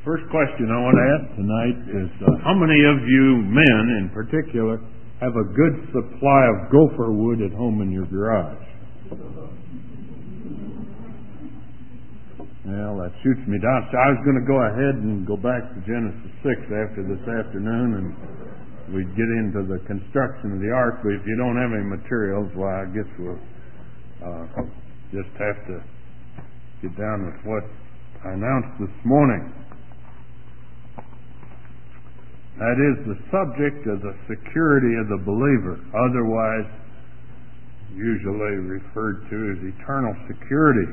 First question I want to ask tonight is, how many of you men in particular have a good supply of gopher wood at home in your garage? Well, that shoots me down. So I was going to go ahead and go back to Genesis 6 after this afternoon, and we'd get into the construction of the ark, but if you don't have any materials, well, I guess we'll just have to get down with what I announced this morning. That is the subject of the security of the believer, otherwise usually referred to as eternal security.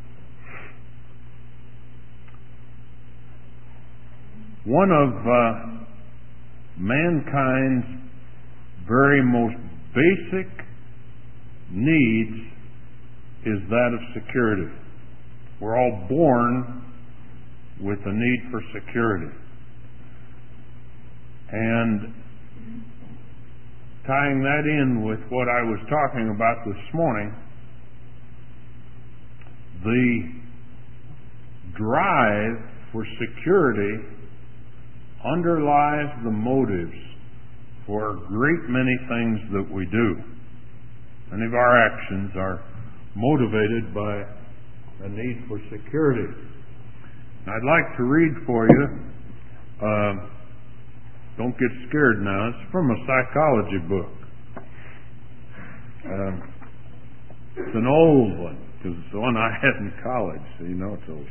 One of mankind's very most basic needs is that of security. We're all born with a need for security. And tying that in with what I was talking about this morning, the drive for security underlies the motives for a great many things that we do. Many of our actions are motivated by a need for security. And I'd like to read for you, don't get scared now, it's from a psychology book. It's an old one, because it's the one I had in college, so you know it's old.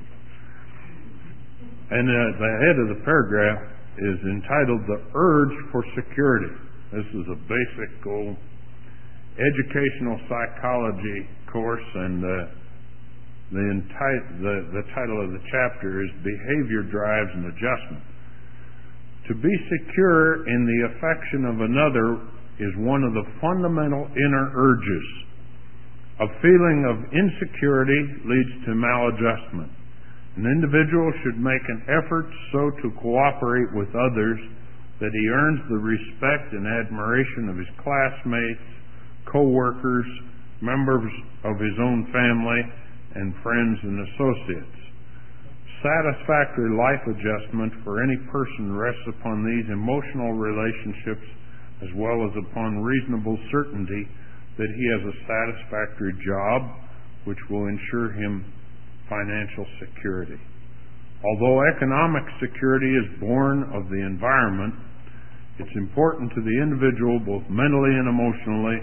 And the head of the paragraph is entitled The Urge for Security. This is a basic old educational psychology course, and the title of the chapter is Behavior Drives and Adjustment. To be secure in the affection of another is one of the fundamental inner urges. A feeling of insecurity leads to maladjustment. An individual should make an effort so to cooperate with others that he earns the respect and admiration of his classmates, co-workers, members of his own family, and friends and associates. Satisfactory life adjustment for any person rests upon these emotional relationships as well as upon reasonable certainty that he has a satisfactory job which will ensure him financial security. Although economic security is born of the environment, it's important to the individual both mentally and emotionally.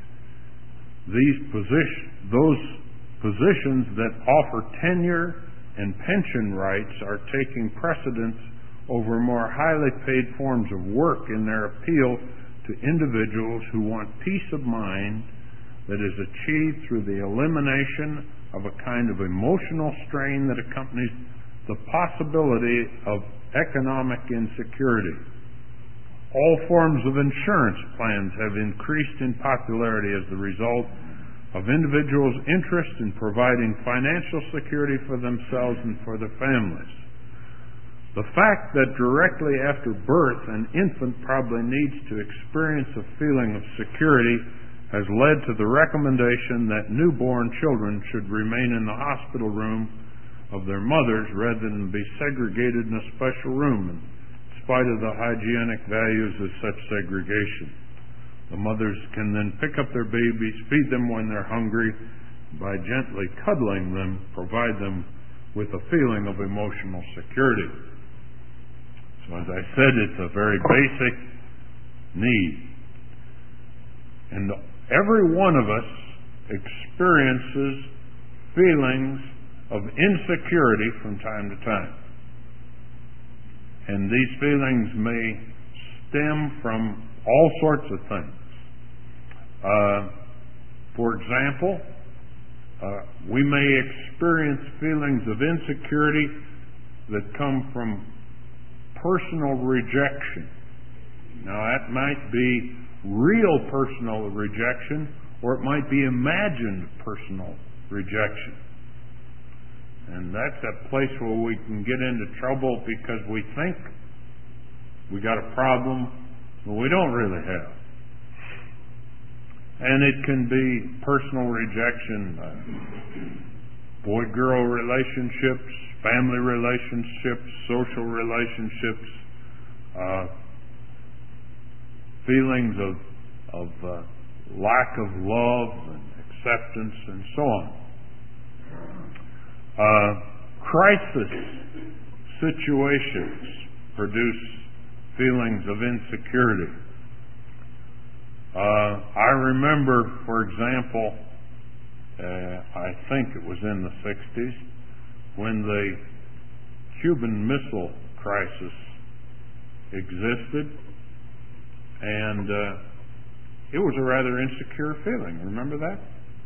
Those positions that offer tenure and pension rights are taking precedence over more highly paid forms of work in their appeal to individuals who want peace of mind that is achieved through the elimination of a kind of emotional strain that accompanies the possibility of economic insecurity. All forms of insurance plans have increased in popularity as the result of individuals' interest in providing financial security for themselves and for their families. The fact that directly after birth an infant probably needs to experience a feeling of security has led to the recommendation that newborn children should remain in the hospital room of their mothers rather than be segregated in a special room, in spite of the hygienic values of such segregation. The mothers can then pick up their babies, feed them when they're hungry, by gently cuddling them, provide them with a feeling of emotional security. So as I said, it's a very basic need. And every one of us experiences feelings of insecurity from time to time. And these feelings may stem from all sorts of things. For example, we may experience feelings of insecurity that come from personal rejection. Now, that might be real personal rejection, or it might be imagined personal rejection. And that's a place where we can get into trouble because we think we got a problem that we don't really have. And it can be personal rejection boy-girl relationships, family relationships, social relationships, feelings of lack of love and acceptance and so on. Crisis situations produce feelings of insecurity. I remember, for example, I think it was in the 60s, when the Cuban Missile Crisis existed, and it was a rather insecure feeling. Remember that?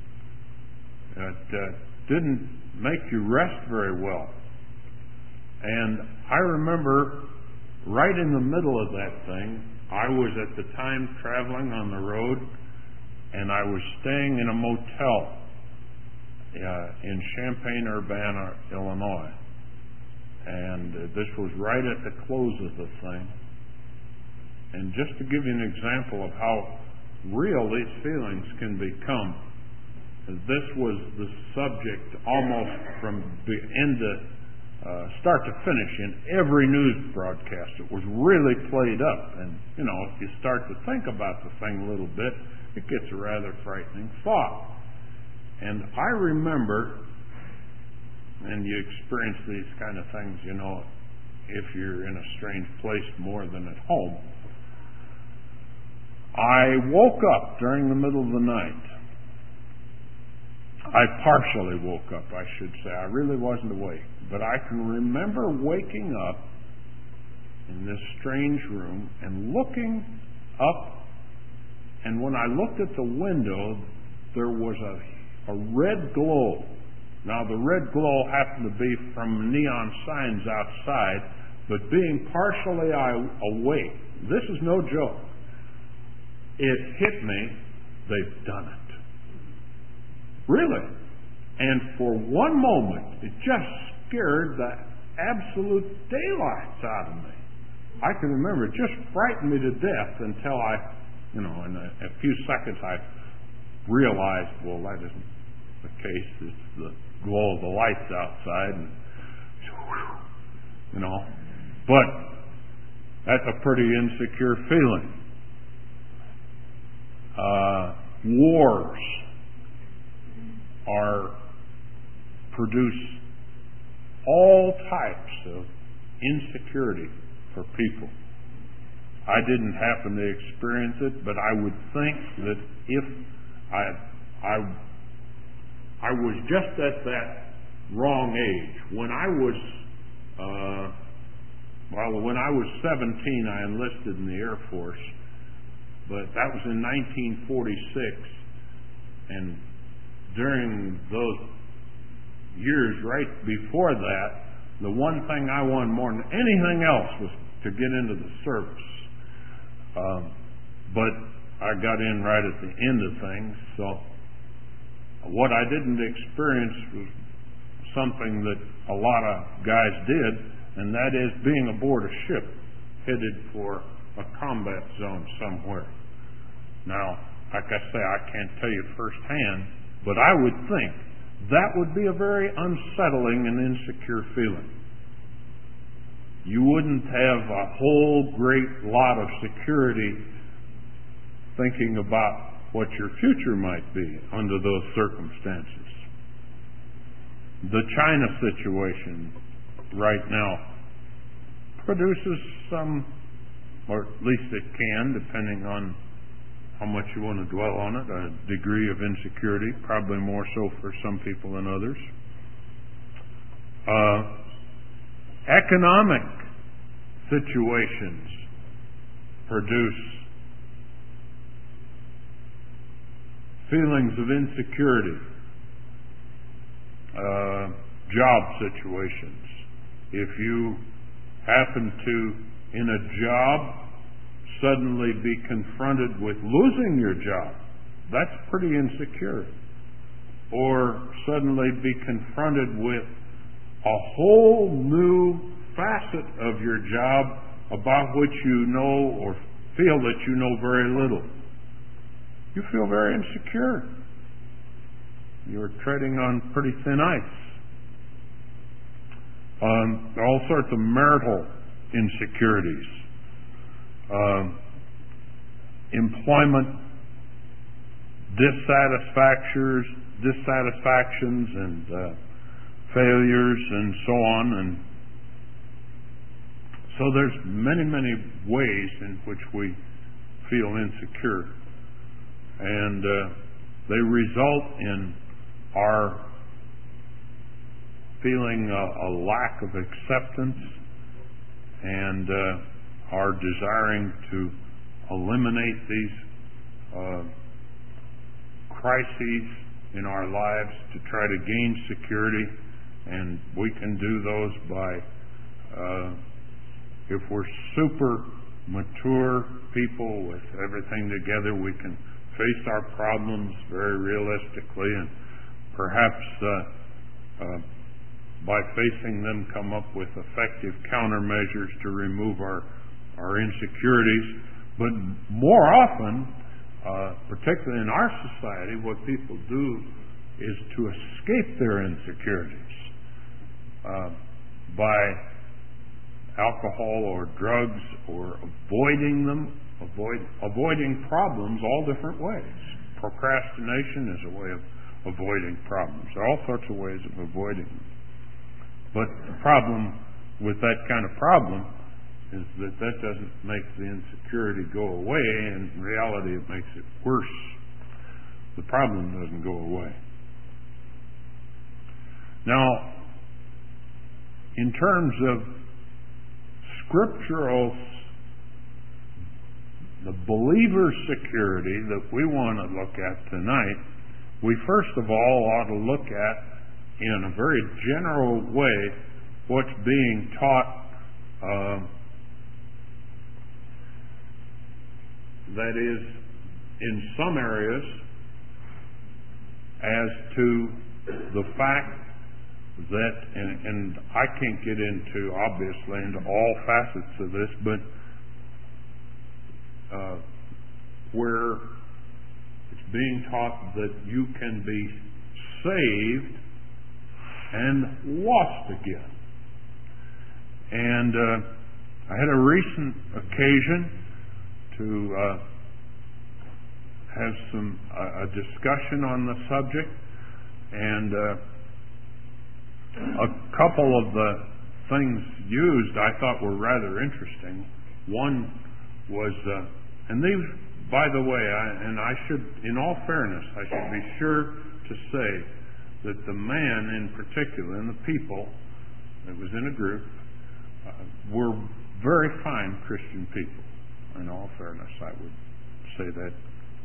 It didn't make you rest very well. And I remember right in the middle of that thing, I was at the time traveling on the road, and I was staying in a motel in Champaign-Urbana, Illinois. And this was right at the close of the thing. And just to give you an example of how real these feelings can become, this was the subject almost from the end to start to finish in every news broadcast. It was really played up. And, you know, if you start to think about the thing a little bit, it gets a rather frightening thought. And I remember, and you experience these kind of things, you know, if you're in a strange place more than at home. I woke up during the middle of the night. I partially woke up, I should say. I really wasn't awake. But I can remember waking up in this strange room and looking up, and when I looked at the window, there was a red glow. Now, the red glow happened to be from neon signs outside, but being partially awake, this is no joke. It hit me, they've done it. Really. And for one moment, it just scared the absolute daylights out of me. I can remember it just frightened me to death until in a few seconds I realized, well, that isn't the case. It's the glow of the lights outside, and, but that's a pretty insecure feeling. Wars produce all types of insecurity for people. I didn't happen to experience it, but I would think that if I was just at that wrong age. When I was 17, I enlisted in the Air Force, but that was in 1946, and during those years right before that, the one thing I wanted more than anything else was to get into the service. But I got in right at the end of things, so what I didn't experience was something that a lot of guys did, and that is being aboard a ship headed for a combat zone somewhere. Now, like I say, I can't tell you firsthand, but I would think that would be a very unsettling and insecure feeling. You wouldn't have a whole great lot of security thinking about what your future might be under those circumstances. The China situation right now produces some, or at least it can, depending on how much you want to dwell on it, a degree of insecurity, probably more so for some people than others. Economic situations produce feelings of insecurity. Job situations. If you happen to, in a job, suddenly be confronted with losing your job, that's pretty insecure. Or suddenly be confronted with a whole new facet of your job about which you know or feel that you know very little. You feel very insecure. you're treading on pretty thin ice. All sorts of marital insecurities, employment dissatisfactions and failures and so on. And so there's many, many ways in which we feel insecure. And they result in our feeling a lack of acceptance and our desiring to eliminate these crises in our lives to try to gain security. And we can do those by, if we're super mature people with everything together, we can face our problems very realistically and perhaps by facing them come up with effective countermeasures to remove our insecurities. But more often, particularly in our society, what people do is to escape their insecurities by alcohol or drugs or avoiding them, avoiding problems all different ways. Procrastination is a way of avoiding problems. There are all sorts of ways of avoiding them. But the problem with that kind of problem is that doesn't make the insecurity go away. In reality, it makes it worse. The problem doesn't go away. Now, in terms of scriptural, the believer's security that we want to look at tonight, we first of all ought to look at, in a very general way, what's being taught, that is, in some areas, as to the fact that, and I can't get into, obviously, into all facets of this, but where it's being taught that you can be saved and lost again. And I had a recent occasion to have a discussion on the subject, and a couple of the things used I thought were rather interesting. One was, and these, by the way, I should, in all fairness, I should be sure to say that the man in particular, and the people that was in a group, were very fine Christian people. In all fairness, I would say that.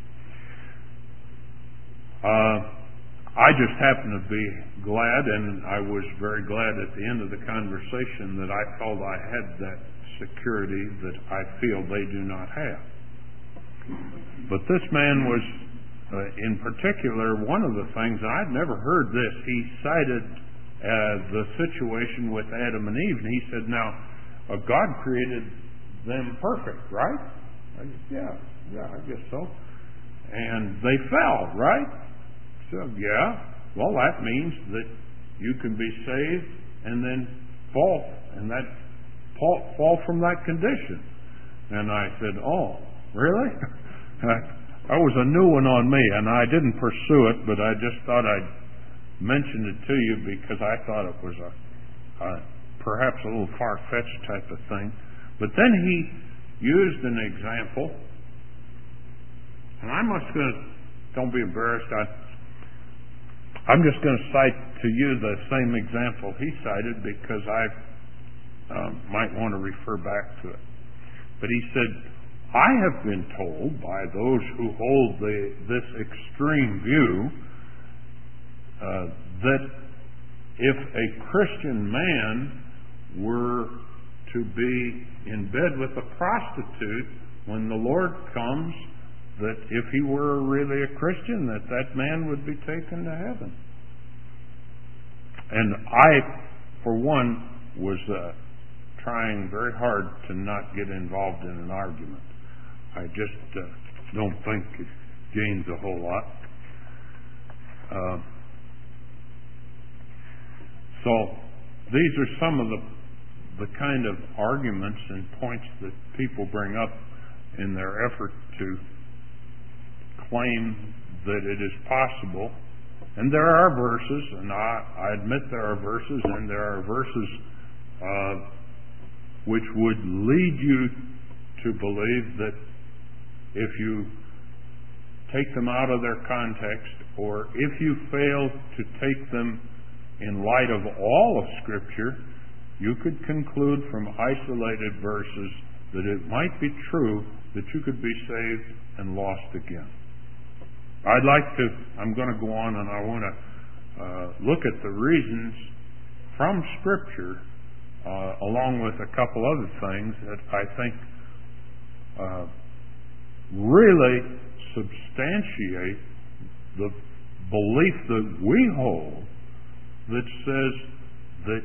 I just happened to be glad, and I was very glad at the end of the conversation that I felt I had that security that I feel they do not have. But this man was, in particular, one of the things, and I'd never heard this, he cited the situation with Adam and Eve, and he said, now, God created them perfect, right? I said, yeah, I guess so. And they fell, right? So, yeah. Well, that means that you can be saved and then fall, and that fall from that condition. And I said, oh, really? That was a new one on me, and I didn't pursue it, but I just thought I'd mention it to you because I thought it was perhaps a little far-fetched type of thing. But then he used an example, and don't be embarrassed, I'm just going to cite to you the same example he cited because I might want to refer back to it. But he said, I have been told by those who hold this extreme view that if a Christian man were to be in bed with a prostitute when the Lord comes, that if he were really a Christian, that man would be taken to heaven. And I, for one, was trying very hard to not get involved in an argument. I just don't think it gains a whole lot. So these are some of the kind of arguments and points that people bring up in their effort to claim that it is possible. And there are verses, and I admit there are verses, and there are verses which would lead you to believe that if you take them out of their context, or if you fail to take them in light of all of Scripture, you could conclude from isolated verses that it might be true that you could be saved and lost again. I'm going to go on, and I want to look at the reasons from Scripture, along with a couple other things that I think really substantiate the belief that we hold that says that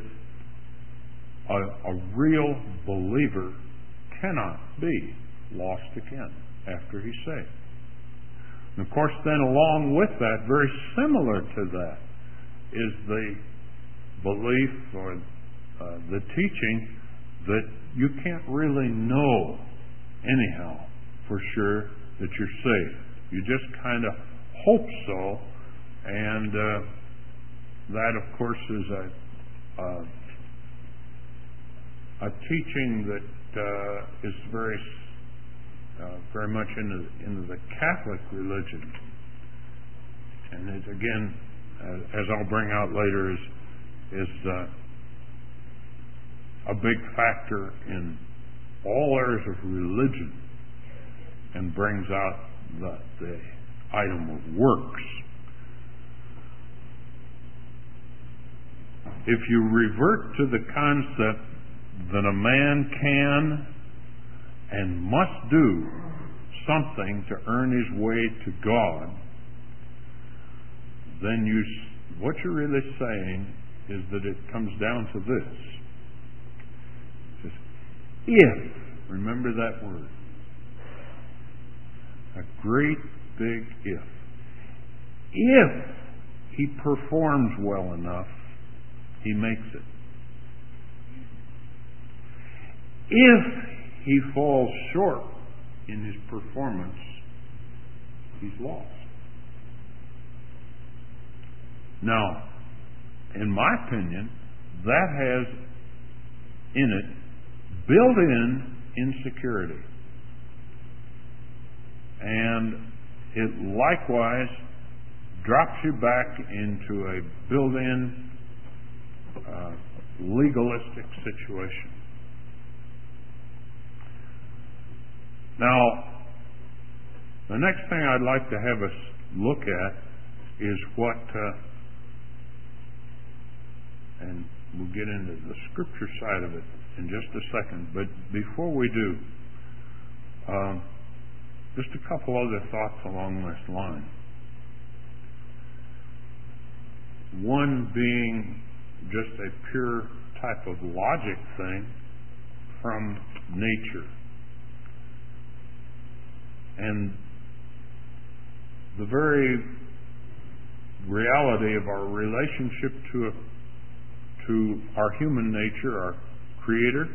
a real believer cannot be lost again after he's saved. And of course, then along with that, very similar to that, is the belief or the teaching that you can't really know anyhow for sure that you're saved. You just kind of hope so, and that, of course, is a teaching that is very much into the Catholic religion, and it, again, as I'll bring out later, is a big factor in all areas of religion, and brings out the item of works. If you revert to the concept that a man can and must do something to earn his way to God, then what you're really saying is that it comes down to this. It says, if, remember that word, a great big if he performs well enough, he makes it. If he falls short in his performance, he's lost. Now, in my opinion, that has in it built-in insecurity. And it likewise drops you back into a built-in legalistic situation. Now, the next thing I'd like to have us look at is what, and we'll get into the Scripture side of it in just a second, but before we do, just a couple other thoughts along this line. One being just a pure type of logic thing from nature. And the very reality of our relationship to our human nature, our Creator,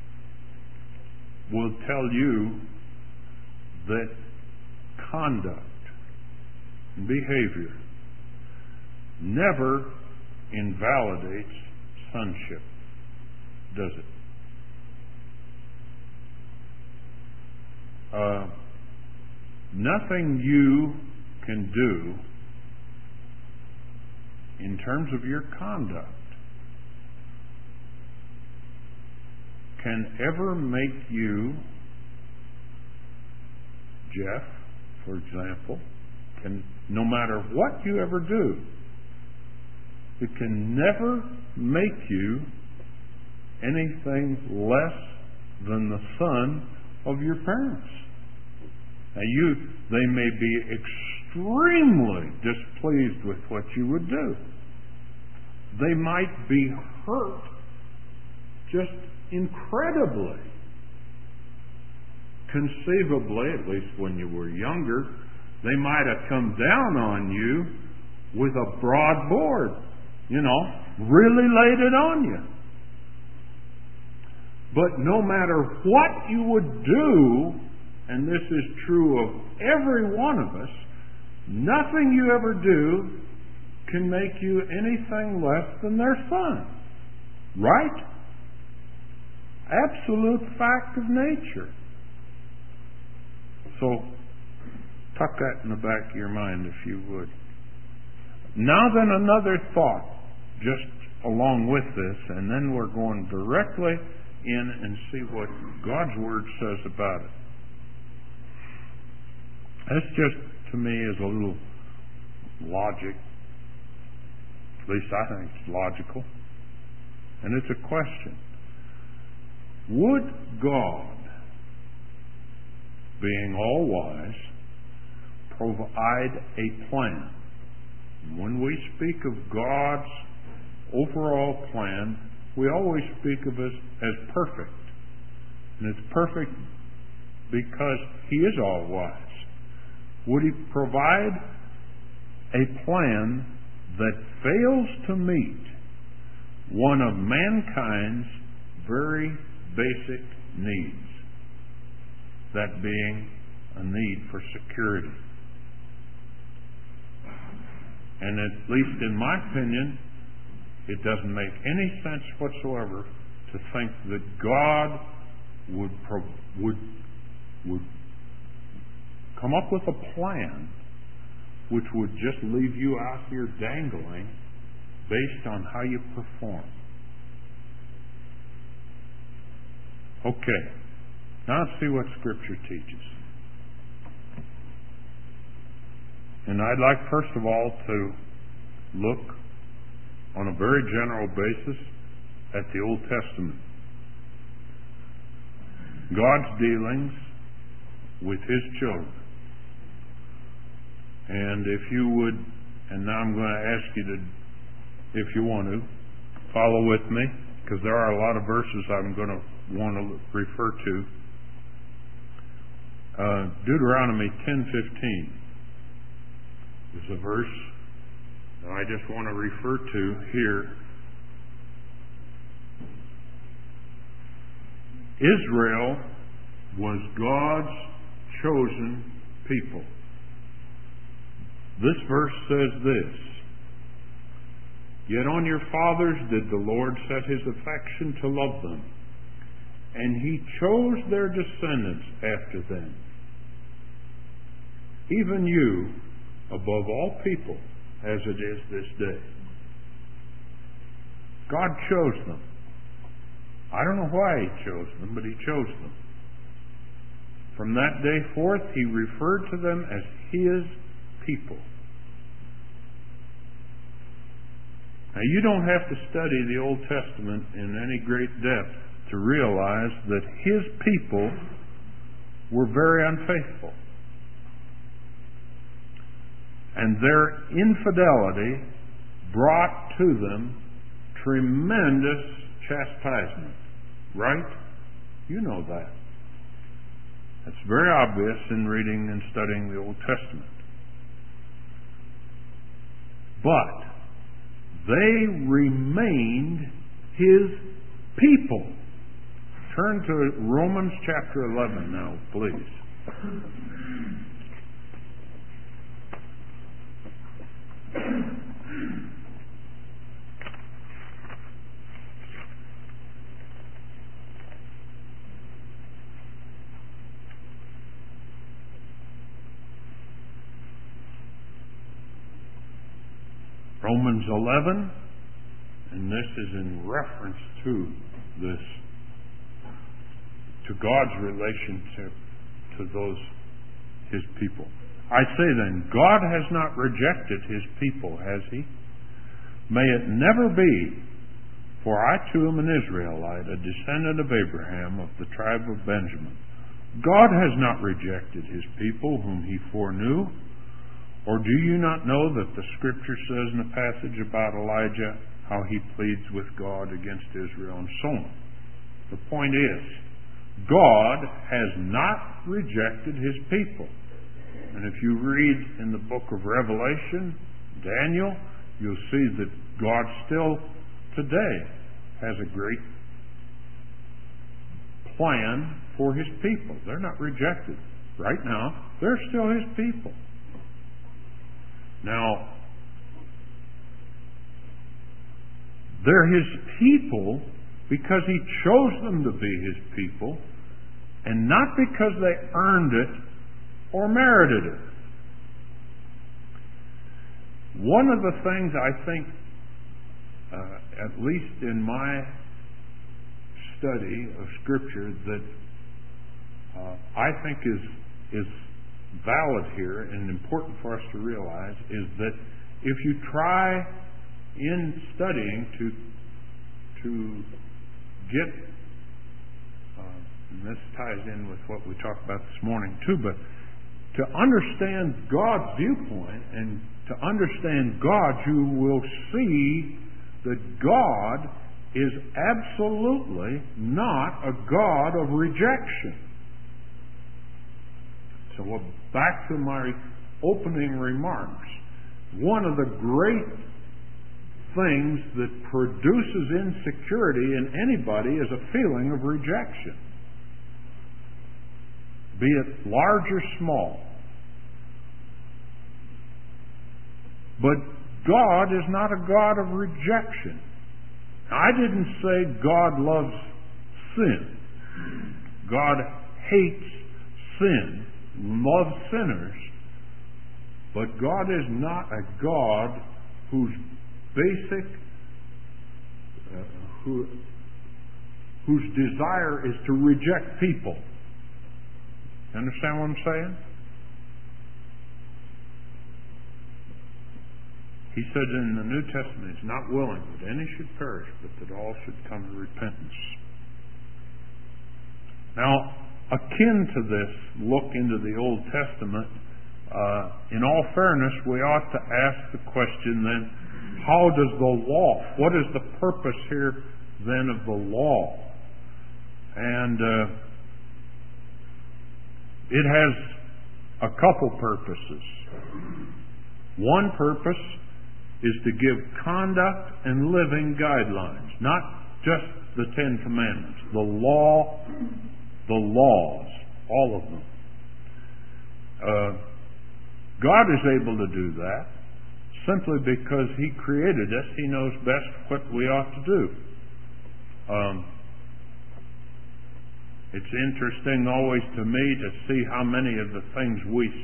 will tell you that conduct and behavior never invalidates sonship, does it? Nothing you can do in terms of your conduct can ever make you, Jeff, for example, no matter what you ever do, it can never make you anything less than the son of your parents. Now they may be extremely displeased with what you would do. They might be hurt just incredibly. Conceivably, at least when you were younger, they might have come down on you with a broad board. You know, really laid it on you. But no matter what you would do, and this is true of every one of us, nothing you ever do can make you anything less than their son. Right? Absolute fact of nature. So, tuck that in the back of your mind if you would. Now then, another thought just along with this, and then we're going directly in and see what God's Word says about it. This just, to me, is a little logic. At least I think it's logical. And it's a question. Would God, being all-wise, provide a plan? When we speak of God's overall plan, we always speak of it as perfect. And it's perfect because He is all-wise. Would He provide a plan that fails to meet one of mankind's very basic needs? That being a need for security. And at least in my opinion, it doesn't make any sense whatsoever to think that God would come up with a plan which would just leave you out here dangling based on how you perform. Okay, now let's see what Scripture teaches. And I'd like, first of all, to look on a very general basis at the Old Testament. God's dealings with His children. And if you would, and now I'm going to ask you to, if you want to, follow with me, because there are a lot of verses I'm going to want to refer to. Deuteronomy 10:15 is a verse that I just want to refer to here. Israel was God's chosen people. This verse says this: Yet on your fathers did the Lord set His affection to love them, and He chose their descendants after them, even you above all people, as it is this day. God chose them. I don't know why He chose them, but He chose them. From that day forth, He referred to them as His people. Now, you don't have to study the Old Testament in any great depth to realize that His people were very unfaithful. And their infidelity brought to them tremendous chastisement. Right? You know that. It's very obvious in reading and studying the Old Testament. But they remained His people. Turn to Romans chapter 11 now, please. Romans 11, and this is in reference to this, to God's relationship to those, His people. I say then, God has not rejected His people, has He? May it never be, for I too am an Israelite, a descendant of Abraham, of the tribe of Benjamin. God has not rejected His people whom He foreknew. Or do you not know that the Scripture says in the passage about Elijah how he pleads with God against Israel and so on? The point is, God has not rejected His people. And if you read in the book of Revelation, Daniel, you'll see that God still today has a great plan for His people. They're not rejected. Right now, they're still His people. Now, they're His people because He chose them to be His people, and not because they earned it or merited it. One of the things I think, at least in my study of Scripture, that I think is valid here and important for us to realize is that if you try in studying to get, and this ties in with what we talked about this morning too, but to understand God's viewpoint and to understand God, you will see that God is absolutely not a God of rejection. So back to my opening remarks. One of the great things that produces insecurity in anybody is a feeling of rejection, be it large or small. But God is not a God of rejection. I didn't say God loves sin. God hates sin, loves sinners. But God is not a God whose whose desire is to reject people. Understand what I'm saying? He said in the New Testament, He's not willing that any should perish, but that all should come to repentance. Now, akin to this look into the Old Testament, in all fairness, we ought to ask the question then, how does the law, what is the purpose here then of the law? And it has a couple purposes. One purpose is to give conduct and living guidelines, not just the Ten Commandments, the law, the laws, all of them. God is able to do that simply because He created us. He knows best what we ought to do. It's interesting always to me to see how many of the things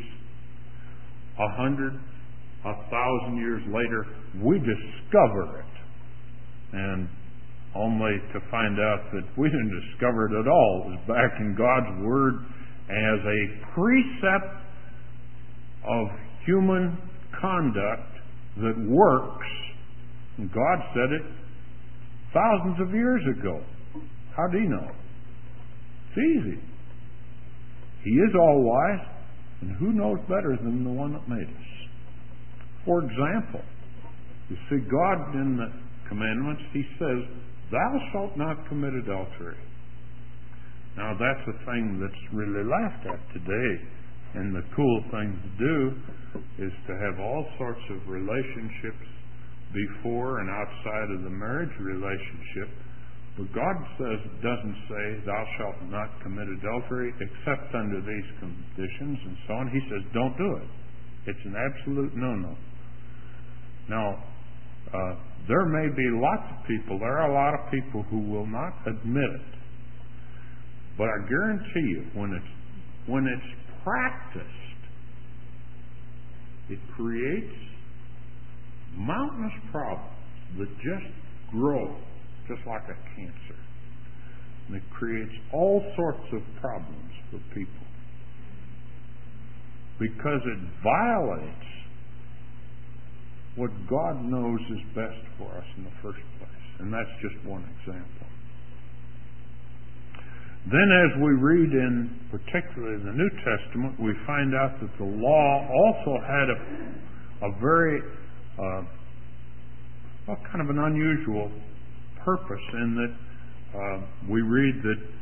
100, 1,000 years later, we discover it. And only to find out that we didn't discover it at all. It was back in God's Word as a precept of human conduct that works. And God said it thousands of years ago. How do you know? It's easy. He is all-wise, and who knows better than the one that made us? For example, you see, God in the commandments, He says, "Thou shalt not commit adultery." Now, that's a thing that's really laughed at today. And the cool thing to do is to have all sorts of relationships before and outside of the marriage relationship. But God doesn't say, "Thou shalt not commit adultery except under these conditions," and so on. He says, don't do it. It's an absolute no-no. Now, there may be lots of people, there are a lot of people who will not admit it. But I guarantee you, when it's practiced, it creates mountainous problems that just grow, just like a cancer. And it creates all sorts of problems for people. Because it violates what God knows is best for us in the first place. And that's just one example. Then as we read in, particularly in the New Testament, we find out that the law also had a very, kind of an unusual purpose in that we read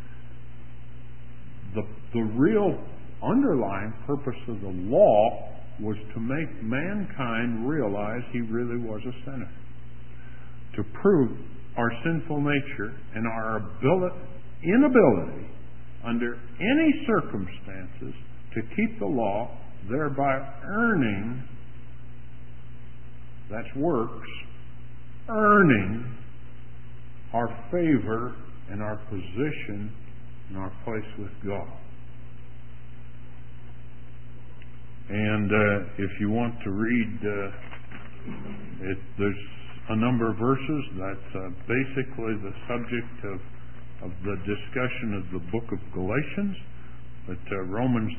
that the real underlying purpose of the law was to make mankind realize he really was a sinner. To prove our sinful nature and our inability under any circumstances to keep the law, thereby earning, that's works, earning our favor and our position and our place with God. And if you want to read there's a number of verses. That's basically the subject of the discussion of the book of Galatians. But Romans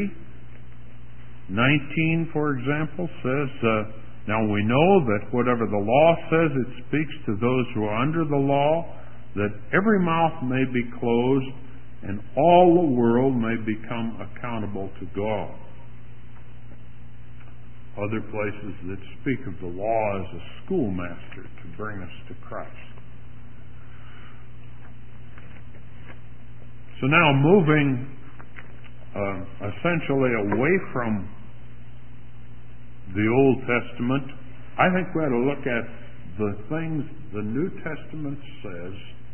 3:19, for example, says, now we know that whatever the law says, it speaks to those who are under the law, that every mouth may be closed and all the world may become accountable to God. Other places that speak of the law as a schoolmaster to bring us to Christ. So now moving essentially away from the Old Testament, I think we ought to look at the things the New Testament says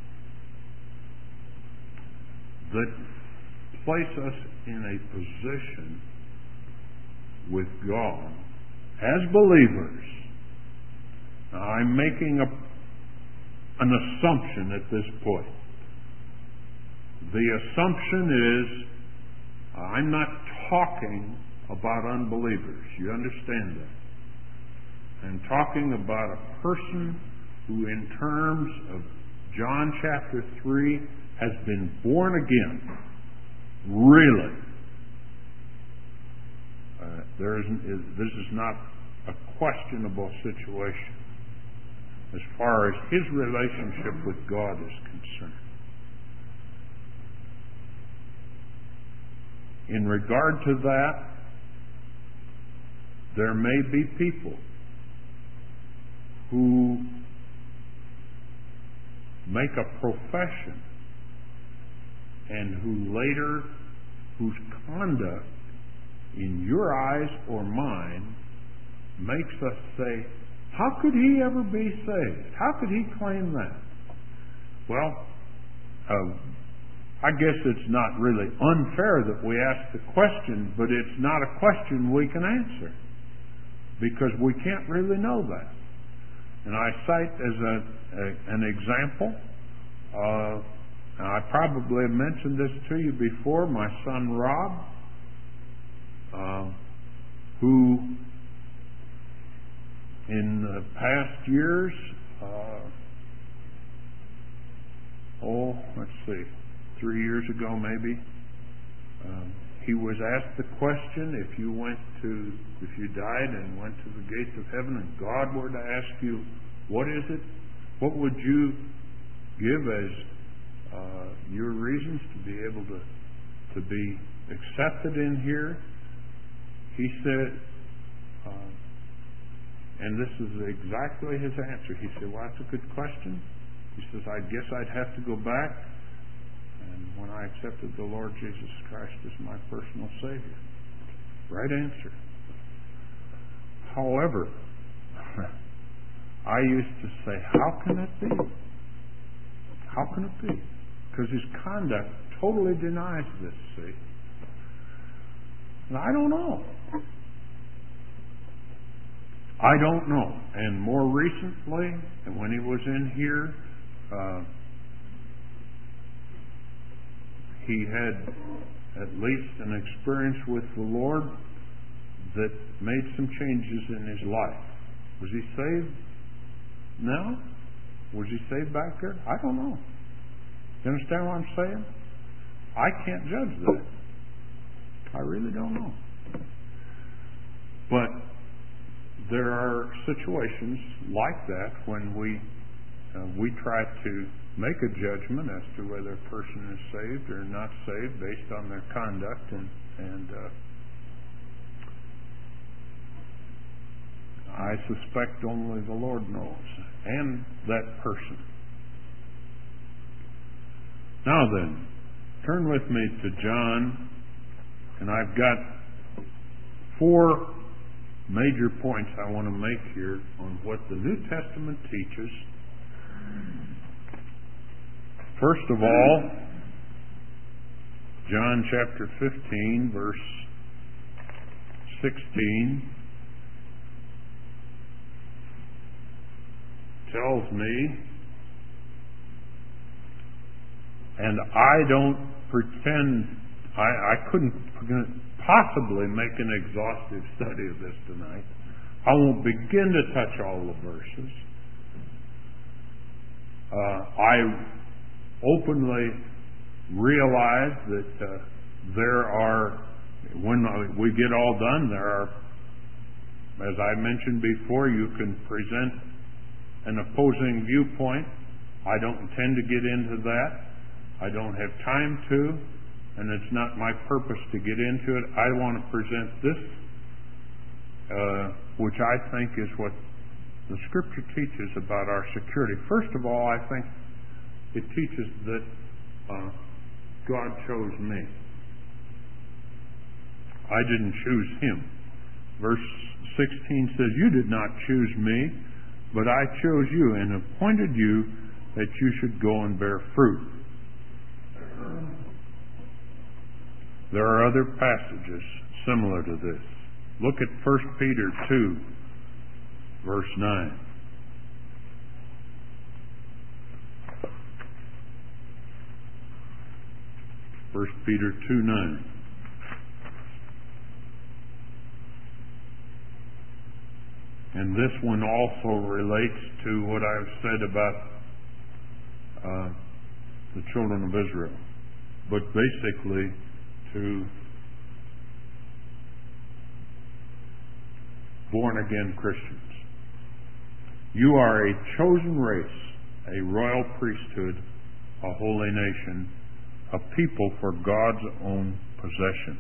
that place us in a position with God as believers. Now, I'm making an assumption at this point. The assumption is I'm not talking about unbelievers. You understand that? I'm talking about a person who, in terms of John chapter 3, has been born again. Really. This is not a questionable situation as far as his relationship with God is concerned. In regard to that, there may be people who make a profession and whose conduct in your eyes or mine makes us say, how could he ever be saved? How could he claim that? Well, I guess it's not really unfair that we ask the question, but it's not a question we can answer because we can't really know that. And I cite as an example, I probably have mentioned this to you before, my son Rob, who in the past years, let's see, 3 years ago maybe, he was asked the question, if you died and went to the gates of heaven and God were to ask you, what is it? What would you give as your reasons to be able to be accepted in here? He said, and this is exactly his answer. He said, well, that's a good question. He says, I guess I'd have to go back and when I accepted the Lord Jesus Christ as my personal Savior. Right answer. However, I used to say, how can it be? How can it be? Because his conduct totally denies this, see? And I don't know. I don't know. And more recently, and when he was in here, he had at least an experience with the Lord that made some changes in his life. Was he saved now? Was he saved back there? I don't know. You understand what I'm saying? I can't judge that. I really don't know. But there are situations like that when we try to make a judgment as to whether a person is saved or not saved based on their conduct, and I suspect only the Lord knows, and that person. Now then, turn with me to John, and I've got 4 major points I want to make here on what the New Testament teaches First of all, John chapter 15, verse 16 tells me, and I don't pretend, I couldn't possibly make an exhaustive study of this tonight. I won't begin to touch all the verses. I openly realize that there are, when we get all done, there are, as I mentioned before, you can present an opposing viewpoint. I don't intend to get into that. I don't have time to, and it's not my purpose to get into it. I want to present this, which I think is what the Scripture teaches about our security. First of all, I think it teaches that God chose me. I didn't choose Him. Verse 16 says, "You did not choose me, but I chose you and appointed you that you should go and bear fruit." There are other passages similar to this. Look at 1 Peter 2, verse 9. First Peter 2:9. And this one also relates to what I've said about the children of Israel, but basically to born-again Christians. You are a chosen race, a royal priesthood, a holy nation, a people for God's own possession.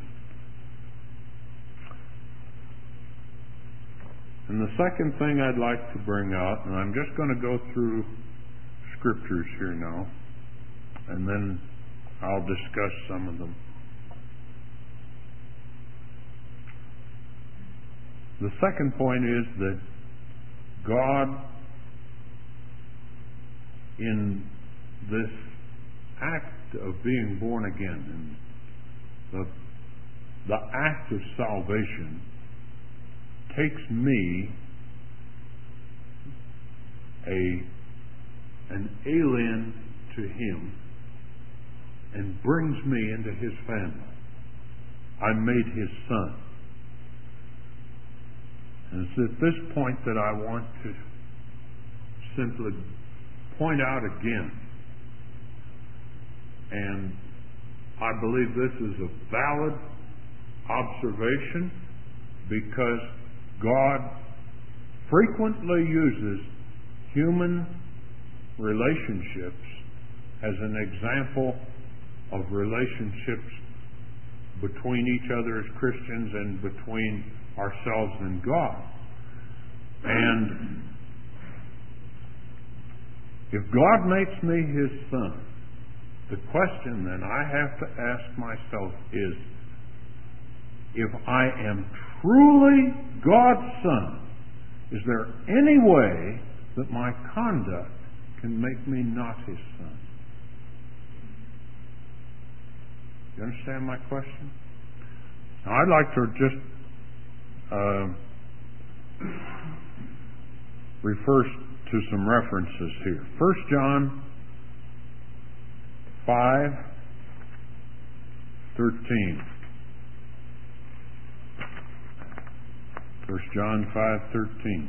And the second thing I'd like to bring out, and I'm just going to go through scriptures here now, and then I'll discuss some of them. The second point is that God, in this act of being born again, and the act of salvation, takes me, an alien to Him, and brings me into His family. I'm made His son. And it's at this point that I want to simply point out again, and I believe this is a valid observation, because God frequently uses human relationships as an example of relationships between each other as Christians and between ourselves and God. And if God makes me His son, the question then I have to ask myself is, if I am truly God's son, is there any way that my conduct can make me not His son? You understand my question? Now, I'd like to just refer to some references here. 1 John 5:13. 1 John 5:13.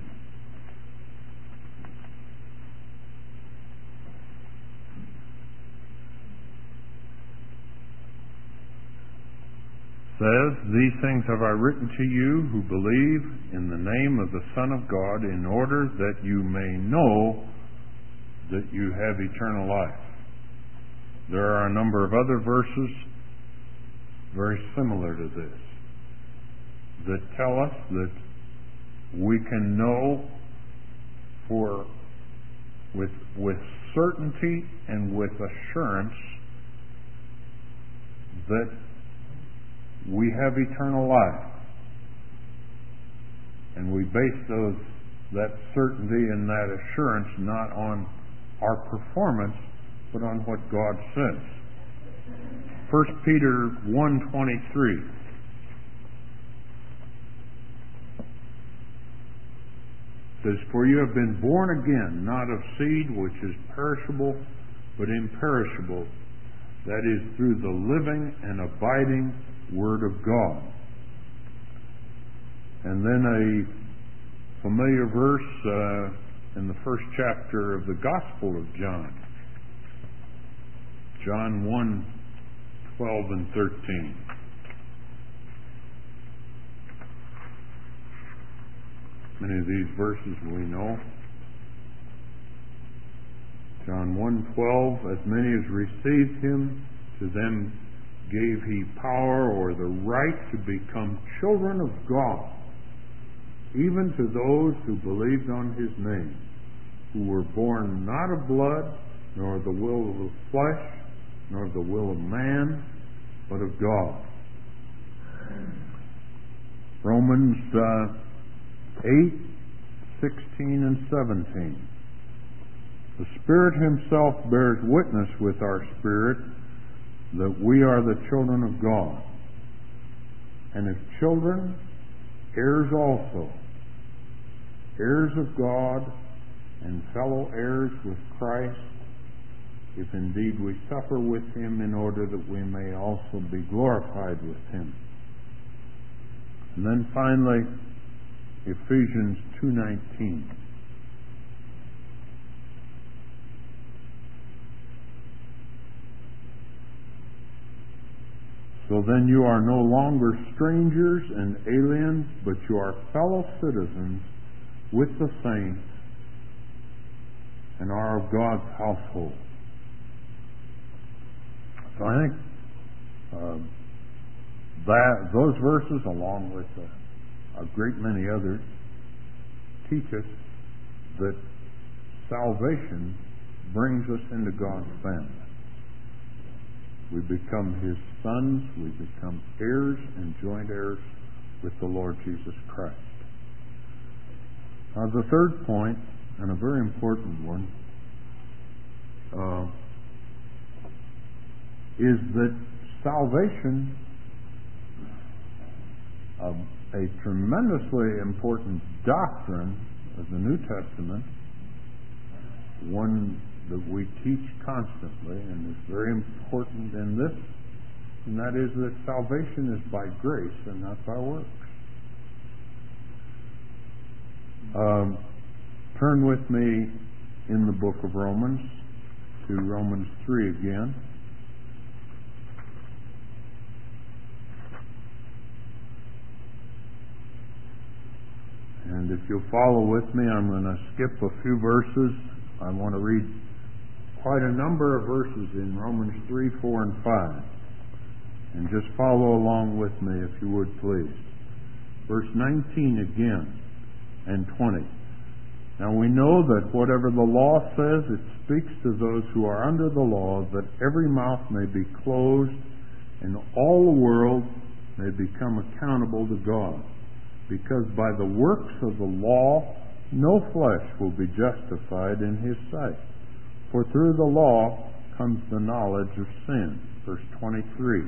Says, "These things have I written to you who believe in the name of the Son of God, in order that you may know that you have eternal life." There are a number of other verses very similar to this that tell us that we can know with certainty and with assurance that we have eternal life. And we base that certainty and that assurance not on our performance, but on what God says. 1 Peter 1:23. Says, "For you have been born again, not of seed which is perishable, but imperishable, that is, through the living and abiding Word of God." And then a familiar verse in the first chapter of the Gospel of John. John 1:12 and 13. Many of these verses we know. John 1:12, "As many as received him, to them gave he power," or the right, "to become children of God, even to those who believed on his name, who were born not of blood, nor of the will of the flesh, nor of the will of man, but of God." Romans 8:16 and 17. "The Spirit himself bears witness with our spirit that we are the children of God. And if children, heirs also, heirs of God, and fellow heirs with Christ, if indeed we suffer with him, in order that we may also be glorified with him." And then finally, Ephesians 2:19. "So then you are no longer strangers and aliens, but you are fellow citizens with the saints and are of God's household." So I think that those verses, along with a great many others, teach us that salvation brings us into God's family. We become his sons, we become heirs and joint heirs with the Lord Jesus Christ. The third point, and a very important one, is that salvation, a tremendously important doctrine of the New Testament, one that we teach constantly and is very important in this, and that is that salvation is by grace and not by works. Turn with me in the book of Romans to Romans 3 again. And if you'll follow with me, I'm going to skip a few verses. I want to read quite a number of verses in Romans 3, 4, and 5. And just follow along with me if you would, please. Verse 19 again and 20. "Now we know that whatever the law says, it speaks to those who are under the law, that every mouth may be closed and all the world may become accountable to God. Because by the works of the law, no flesh will be justified in his sight. For through the law comes the knowledge of sin." Verse 23.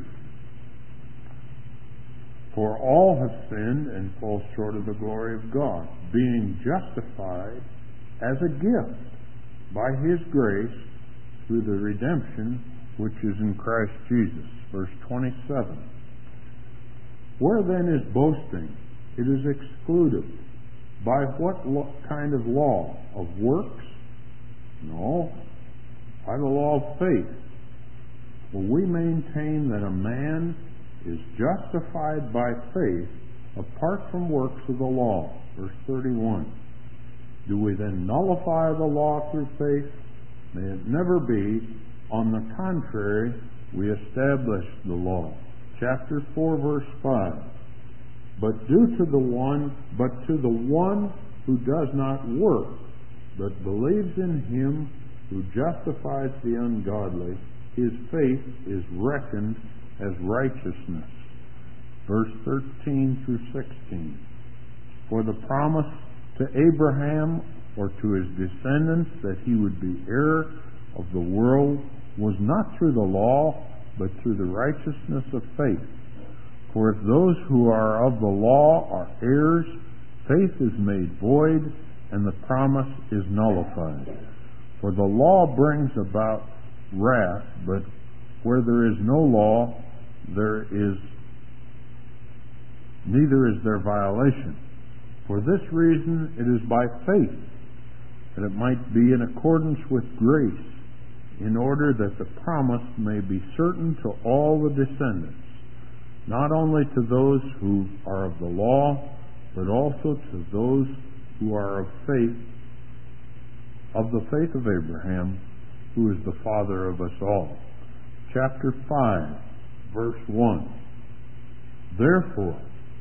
"For all have sinned and fall short of the glory of God, being justified as a gift by his grace through the redemption which is in Christ Jesus." Verse 27. "Where then is boasting? It is excluded. By what kind of law? Of works? No, by the law of faith. For we maintain that a man is justified by faith apart from works of the law." Verse 31. "Do we then nullify the law through faith? May it never be. On the contrary, we establish the law." Chapter 4, verse 5. But to the one who does not work, but believes in him who justifies the ungodly, his faith is reckoned as righteousness." Verse 13 through 16. "For the promise to Abraham or to his descendants that he would be heir of the world was not through the law, but through the righteousness of faith. For if those who are of the law are heirs, faith is made void, and the promise is nullified. For the law brings about wrath, but where there is no law, neither is there violation. For this reason it is by faith, that it might be in accordance with grace, in order that the promise may be certain to all the descendants, not only to those who are of the law, but also to those who are of the faith of Abraham, who is the father of us all. Chapter 5, verse 1. Therefore,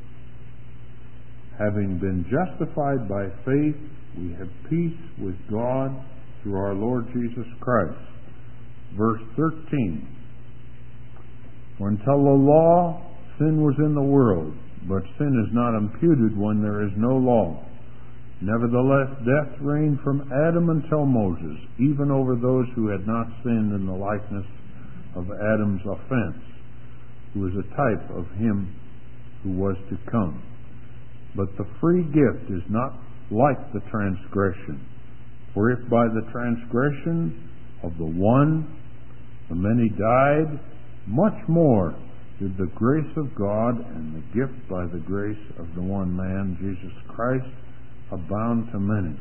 having been justified by faith, we have peace with God through our Lord Jesus Christ. Verse 13. For until the law, sin was in the world, but sin is not imputed when there is no law. Nevertheless, death reigned from Adam until Moses, even over those who had not sinned in the likeness of Adam's offense, who is a type of him who was to come. But the free gift is not like the transgression. For if by the transgression of the one the many died, much more did the grace of God and the gift by the grace of the one man, Jesus Christ, abound to many.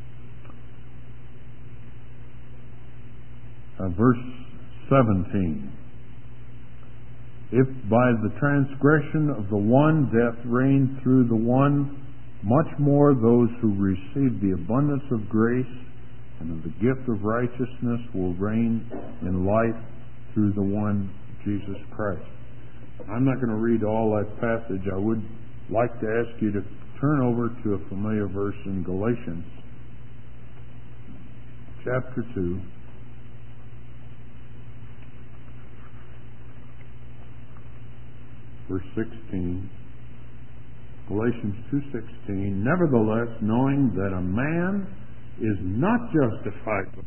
Verse 17. If by the transgression of the one death reigned through the one, much more those who receive the abundance of grace and of the gift of righteousness will reign in life through the one, Jesus Christ. I'm not going to read all that passage. I would like to ask you to turn over to a familiar verse in Galatians, chapter 2. Verse 16, Galatians 2:16, nevertheless, knowing that a man is not justified